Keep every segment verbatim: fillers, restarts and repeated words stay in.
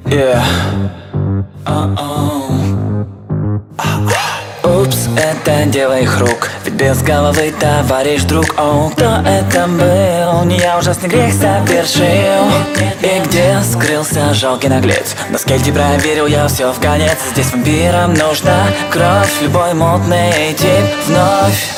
Yeah. Uh-oh. Упс, это дело их рук, ведь без головы товарищ друг. О, кто это был? Не я ужасный грех совершил. И где скрылся жалкий наглец? На скельте проверил я все в конец. Здесь вампирам нужна кровь, любой мутный тип вновь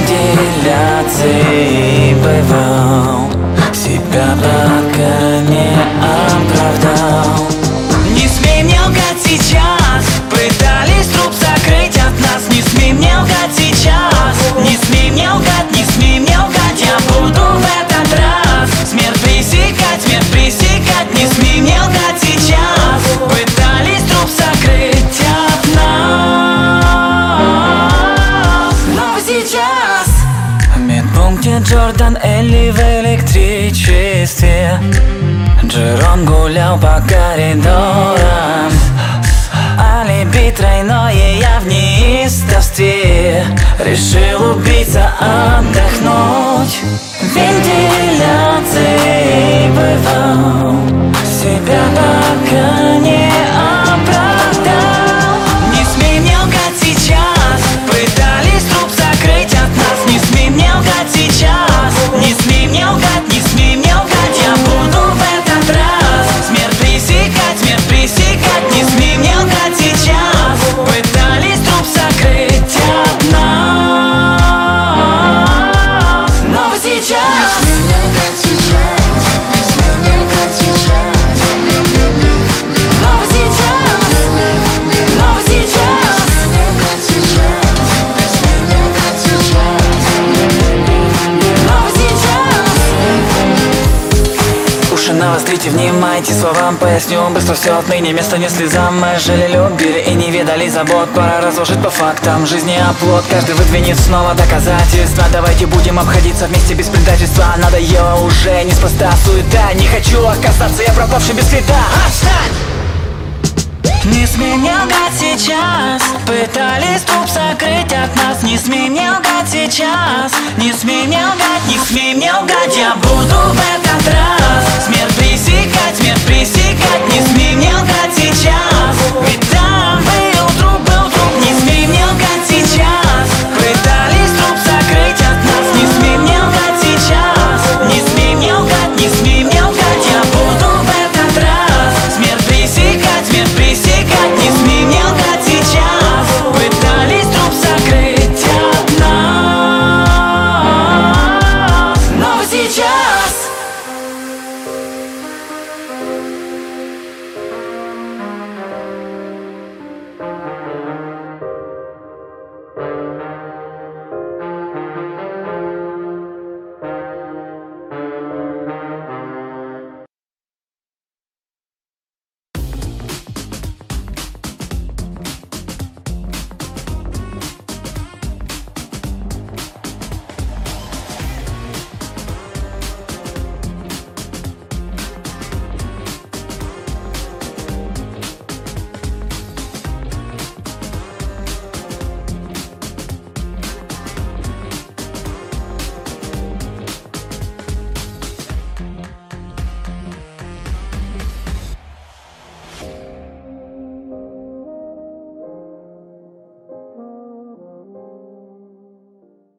вентиляции бывал, себя пока не оправдал. Не смей мне лгать сейчас, пытались труп закрыть от нас. Не смей мне лгать сейчас, не смей мне лгать, не смей мне лгать. Я буду в этот раз смерть пресекать, смерть пресекать. Не смей мне лгать сейчас, пытались труп закрыть от нас. Но сейчас в медпункте Джордан Элли в электричестве. Джером гулял по коридорам, алиби тройное, я в неистовстве. Решил убийца отдохнуть, вентиляции бывал, себя пока не оправдал. Не смей мне лгать сейчас, пытались труп закрыть от нас. Не смей мне лгать сейчас, не смей мне лгать, не смей мне лгать. Я буду в этот раз смерть пресекать, смерть пресекать. Не смей мне лгать сейчас, пытались труп закрыть от нас. Но вы сейчас не смей мне лгать сейчас, не смей мне лгать сейчас. Но вы сейчас, но вы сейчас не смей мне лгать сейчас, не смей мне лгать сейчас. Но вы сейчас. Уши навострите, внимайте словам, поясню быстро все отныне. Место не слезам, мы жили, любили и не видали забот. Пора разложить по фактам, жизни оплот. Каждый выдвинет снова доказательства. Давайте будем обходиться вместе без предательства. Надоело уже, неспроста суета. Не хочу оказаться я пропавший без следа. Отстань! Не смей мне лгать сейчас, пытались труп закрыть от нас. Не смей мне лгать сейчас, не смей мне лгать, не смей мне лгать. Я буду в этот раз